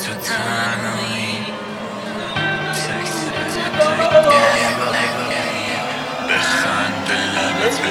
تو تنهایی بخند به لبت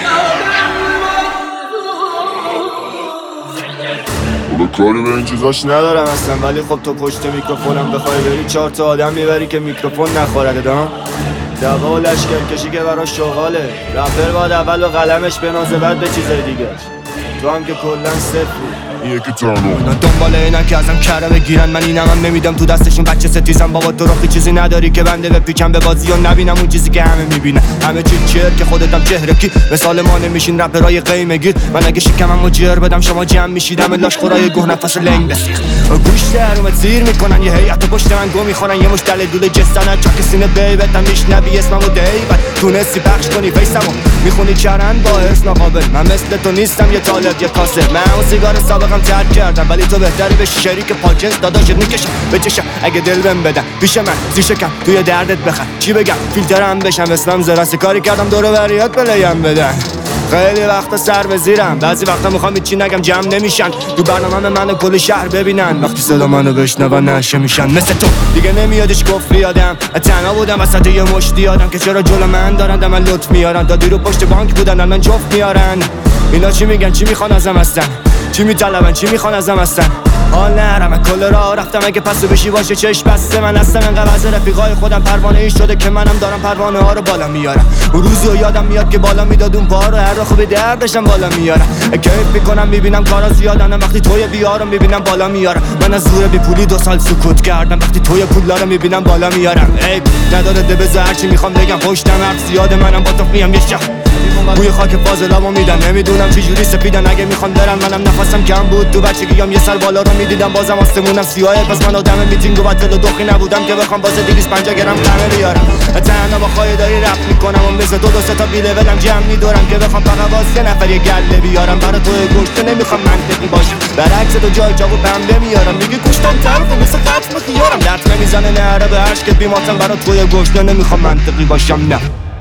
بابا کاری به این چیزاش ندارم اصلا، ولی خب تو پشت میکروفونم بخوای بری 4 تا آدم میبری که میکروفون نخورده دام دعوا و لشکر کشی که براش شغاله. رپر باید اول و قلمش بنازه بعد به چیزای دیگه. تو هم که کلن صفری یکی تانو اینا دنبال اینن که ازم کره بگیرن، من اینم هم نمیدم تو دستشون بچه ستیزم. بابا تو رخی چیزی نداری که بنده بپیچم به بازی و نبینم اون چیزی که همه میبینن. همه چی چیر که خودتم چهره کی مثال ما نمیشین رپرای قیمه گیر. من اگه شکمم مجر بدم شما جمع میشیدم لاش خورای گوه نفس لنگ بسیخ گوش درومت زیر میکنن. یه هیئت پشت من گو میخورن، یه مشتل دول جستن چاک سینه بیبتم میشنبی اسممو دیبت تونستی پخش کنی فیسمو میخونی چرن با حس ناقابل. من مثل تو نیستم یه طالب یه کاسه، من اون سیگار سابقم ترک کردم ولی تو بهتری به شریک پاکست داداشت میکشم بچشم اگه دل بهم بدن پیش من زیشکم توی دردت بخن. چی بگم فیلترم بشم اسمم زرست کاری کردم دور بریات بلیم بدن. خیلی وقتا سر به زیرم، بعضی وقتا میخوام چی نگم جمع نمیشن. تو برنامه منو کل شهر ببینن، وقتی صدا منو بشنون نشه میشن. مثل تو دیگه نمیادش گفت یادم تنها بودم وسط یه مشتی آدم که چرا جلو من دارن من لطف میارن. تا دیرو پشت بانک بودن الان جفت میارن. اینا چی میگن چی میخوان ازم هستن، چی میطلبن چی میخوان ازم هستن. حال نرم کل راه رفتم اگه پسو بشی باشه چشم بسته. من هستم انقدر از رفیقای خودم پروانه ای شده که منم دارم پروانه ها رو بالا میارم. اون روزو یادم میاد که بالا میداد اون پا رو هر رو خوبی دردشم بالا میارم. کیف میکنم میبینم کارا زیادن وقتی توی بیارم میبینم بالا میارم. من از زور بی پولی 2 سال سکوت کردم وقتی توی پولا رو میبینم بالا میارم. ای نداره ده بذار هرچی میخوام بگم پشتم حرف زیاده منم با تو میام یه شب بوی خاک فاضلابو میدن. نمیدونم چه جوری سپیدن اگه میخوان برن. منم نفسم کم بود تو بچگیام یه سال بالا رو میدیدم بازم آسمونم سیاهه. پس من آدم میتینگ و بطل و دخی نبودم که بخوام واسه 250 گرم قمه بیارم. تنها با خواهی داری رپ میکنم و مثل دو سه تا بیله ولم جمع میدورم که بخوام فقط واسه نفر یه گله بیارم. برا تو گوشت نمیخوام منطقی باشم، برعکس تو جای چاقو بنده میارم. میگی گوشتم طرف مثل ختم خیارم، درد نمیزنه نهره به عشق بیماتم. برا تو گوشت نمیخوام منطقی باشم نه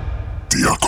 دیاکو